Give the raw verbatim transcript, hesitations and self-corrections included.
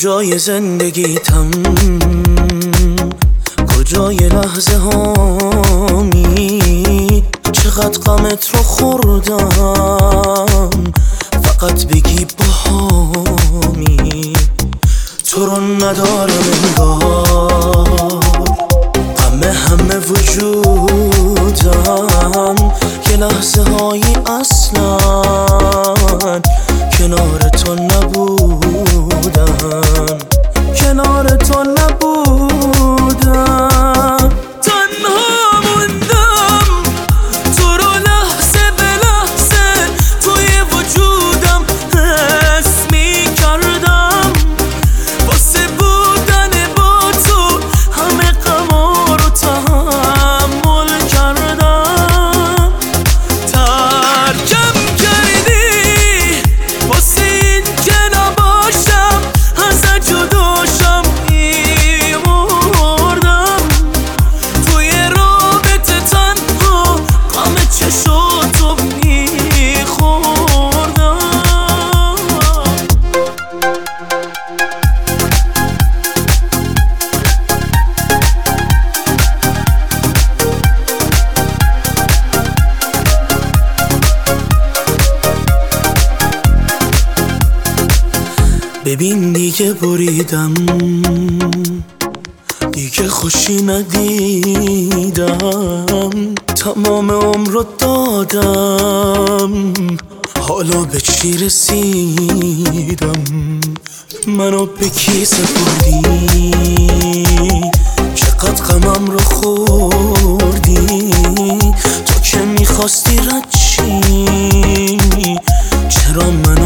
کجای زندگیتم، کجای لحظه هامی، چقدر غمت رو خوردم، فقط بگی باهامی. تو رو ندارم انگار، غم همه وجودم، یه لحظه هایی اصلا کنار تو نبودم، کنار تو نبودم. تنها موندم تو رو لحظه به لحظه توی وجودم حس می کردم، واسه بودن با تو همه غما رو تحمل کردم. ترکم کردی واسه این که نباشم، ازت جداشم میمردم، توی رابطه تنها غم چشاتو میخوردم. ببین دیگه بریدم، دیگه خوشی ندیدم، تمام عمر رو دادم، حالا به چی رسیدم؟ منو به کی سپردی؟ چقدر غمم رو خوردی؟ تو که میخواستی رد چی؟ چرا منو